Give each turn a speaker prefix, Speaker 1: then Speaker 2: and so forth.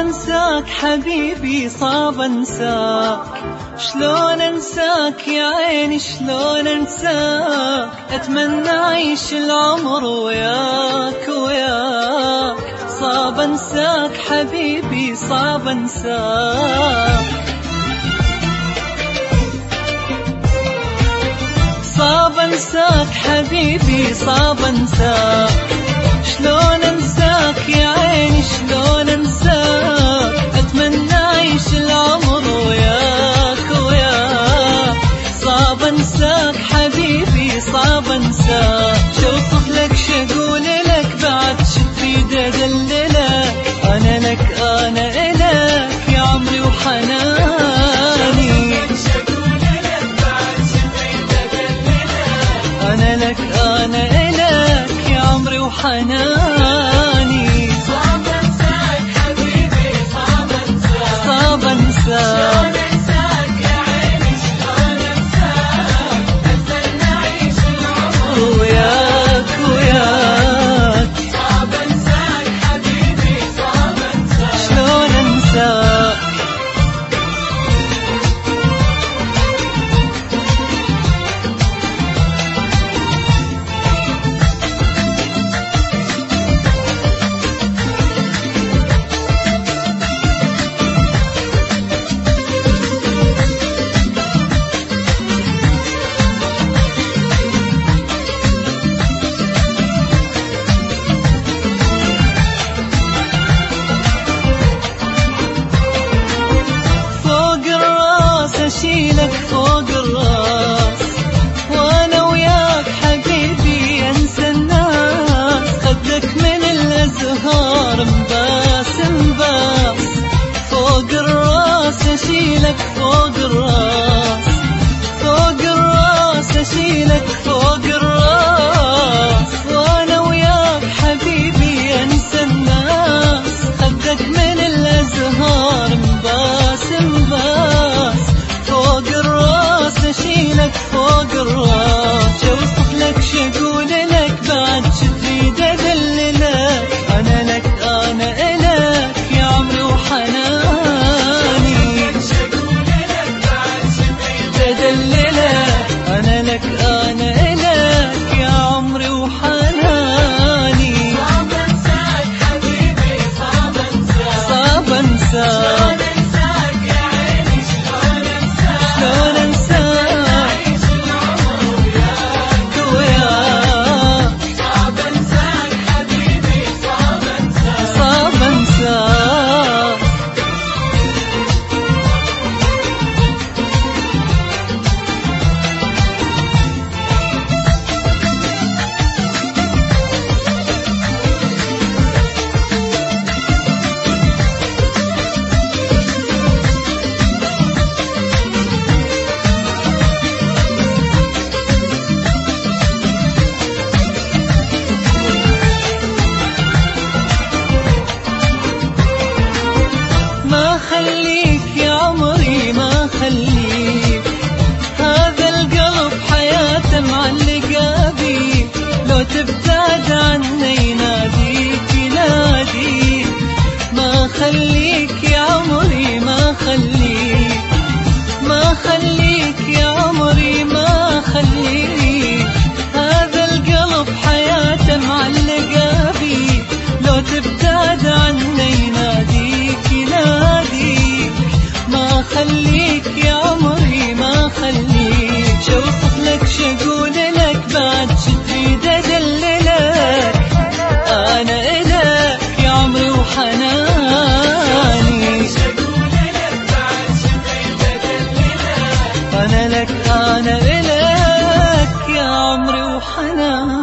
Speaker 1: انساك حبيبي صعب انساك، شلون انساك يا عيني شلون انساك، اتمنى اعيش العمر وياك وياك، صعب انساك حبيبي صعب انساك، صعب انساك حبيبي صعب انساك، شلون انساك يا عيني شلون انساك، اتمنى اعيش العمر وياك وياك، صعب انساك حبيبي صعب انساك، شوصف لك شقول لك بعد شتريد ادللك، انا لك انا الك يا عمري وحناني، انا لك انا الك يا عمري وحناني،
Speaker 2: صعب انساك حبيبي صعب انساك،
Speaker 1: صعب انساك،
Speaker 2: شلون انساك يا عيني شلون انساك، اتمنى اعيش العمر
Speaker 1: وياك وياك،
Speaker 2: صعب انساك حبيبي صعب انساك،
Speaker 1: شلون انساك. اشيلك فوق الراس، وانا وياك حبيبي انسى الناس، خدك من الازهار مباس مباس، فوق الراس اشيلك فوق الراس، فوق الراس اشيلك فوق الراس، وانا وياك حبيبي انسى الناس، خدك من الازهار مباس مباس، فوق الراس اشيلك فوق الراس، شوصف لك شقول لك بعد شتريد ادللك، انا لك انا الك يا عمري وحناني،
Speaker 2: شقول لك بعد شتريد
Speaker 1: ادللك، انا لك انا الك يا عمري وحناني،
Speaker 2: صعب انساك حبيبي صعب انساك،
Speaker 1: صعب انساك،
Speaker 2: شلون انساك يا عيني شلون انساك،
Speaker 1: شلون انساك
Speaker 2: اعيش العمر وياك
Speaker 1: وياك،
Speaker 2: صعب انساك حبيبي صعب انساك،
Speaker 1: صعب انساك. ما خليك يا عمري ما خليك، هذا القلب حياته معلقة بيك، لو تبتعد عني يناديك يناديك، ما خليك يا عمري ما خليك، ما خليك يا عمري ما خليك، هذا القلب حياته معلقة بيك، لو تبتعد عني يناديك يناديك، ما خليك يا عمري ما خليك، شوصف لك شقول لك بعد شتريد ادللك، انا الك يا عمري وحناني،
Speaker 2: شقول لك بعد شتريد ادللك،
Speaker 1: انا لك انا الك يا عمري وحناني.